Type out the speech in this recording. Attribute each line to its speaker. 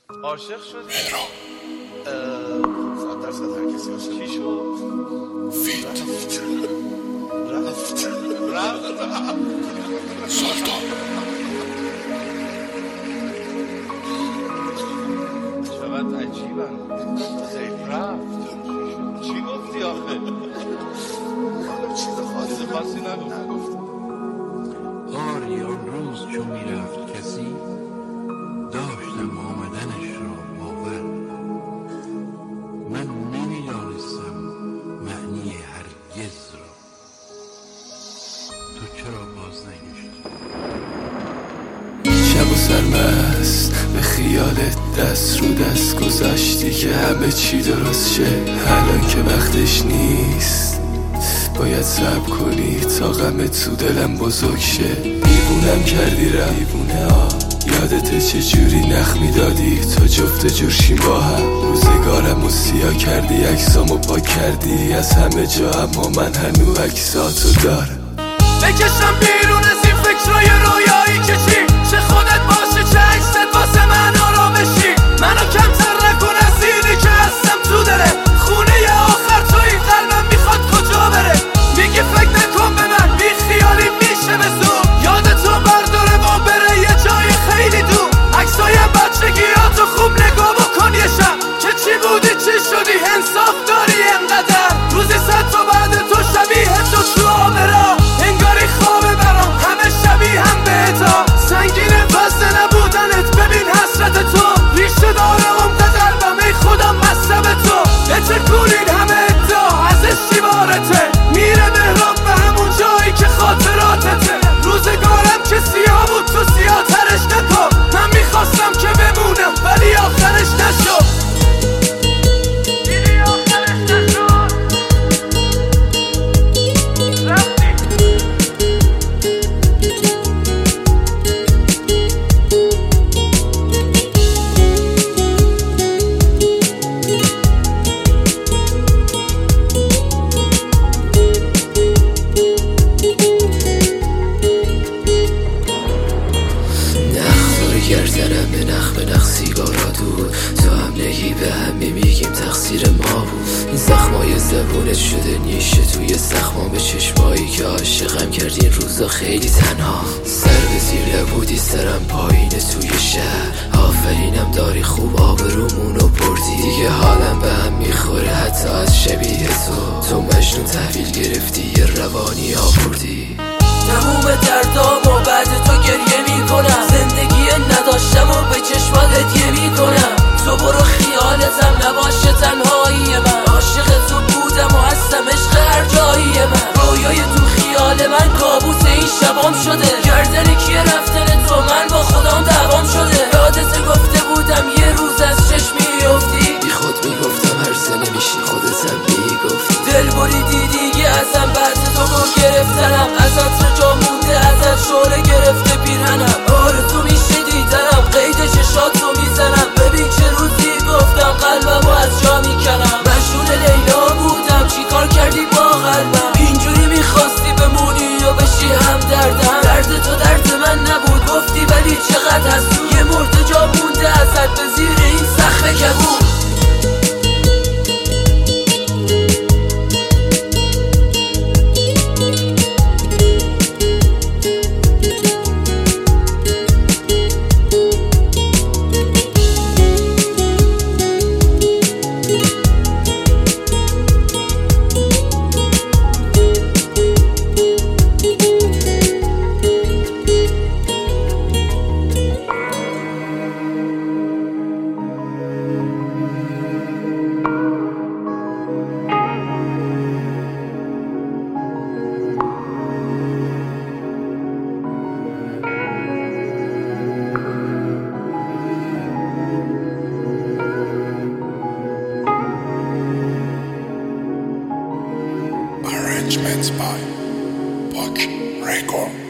Speaker 1: عاشق شدی؟
Speaker 2: مهران
Speaker 1: 100% هر کسی عاشق چی شد؟
Speaker 2: فیت
Speaker 1: رفت
Speaker 2: سلطان
Speaker 1: چقدر عجیبن خیلی رفت چی گفتی آخه؟ چیز خاصی نگفت.
Speaker 3: آری آن روز چون میرفت کسی داشتم آمدنش را باور. من نمیدانستم معنی هرگز را. تو چرا باز نگشت؟
Speaker 4: شب و سرمست به خیالت دست رو دست گذاشتی که همه چی درست شه. الان که وقتش نیست باید صبر کنی تا غمت تو دلم بزرگ شه. دیوونم کردی دیوونه ها، یادت چجوری نخ میدادی تا جفت جوشیم با هم. روزگارم و سیاه کردی، عکسامو پاک کردی از همه جا، اما من هنو عکساتو دارم.
Speaker 5: بکشم بیرون از این فکرای رویایی که چی چه خودت باشه چه عکست واسه من آرامشی. منو کمتر نکن از اینی که هستم تو دله خونه آخر تو این قلبم میخواد کجا بره. میگی فکر نکن به من بی خیالی میشه به زور، یادتو برداره و بره یه جای خیلی دور. عکسای بچگیاتو خوب نگاه بکن یه شب که چی بودی چی شدی، انصاف داری انقدر روزی صد تا بعد تو شبیه تو آبرا. انگاری خوابه برام همه شبیه هم بهتا، سنگینه وزن نبودنت ببین حسرت تو ریشه داره عمق قلبم ای خدا مصب تو. بتکونین همه ادعا از اشتیبارته، میره مهراب به همون جایی که خاطراتته. روزگارم که سیاه بود تو سیاه ترش نکن، من میخواستم که بمونم ولی آخرش نشد.
Speaker 4: گردنم به نخ سیگارا دور، تو هم نگی به هم میگیم تقصیر ما بود. این زخمای زبونت شده نیشه توی زخما به چشمایی که عاشقم کردی. این روزا خیلی تنها سر به زیر نبودی سرم پایینه توی شهر. آفرینم داری خوب آبرومونو بردی، دیگه حالم به هم میخوره حتی از شبیه تو مجنون تحویل گرفتی یه روانی آوردی.
Speaker 5: تموم دردامو بعد تو گریه میکنم، زندگی نداشتم و به چشمات هدیه میکنم. تو برو خیالتم نباشه تنهایی من، عاشق تو بودم و هستم عشق هر جایی من. رویای تو خیال من کابوس این شبام شده، گردن کیه رفتن تو من با خودم دوام شده. یادت گفته بودم یه روز از چشم میفتی،
Speaker 4: بی خود میگفتم هر سه نمیشی خودتم میگفتی.
Speaker 5: دل بریدی دیگه ازم بعد تو رو گرفتنم، ازت جا مونده ازت شوره گرفته پیرهنم. آرزو میشه دیدنم قید چشاتو میزنم، ببین چه روزی گفتم قلبمو از جا میکنم. مشغول لیلا بودم چیکار کردی با قلبم، اینجوری میخواستی بمونی یا بشی هم دردم. درد تو درد من نبود گفتی ولی چقدر حسود، یه مرده جا مونده ازت به زیر این سقف کبود.
Speaker 2: Arrangements by Buck Record.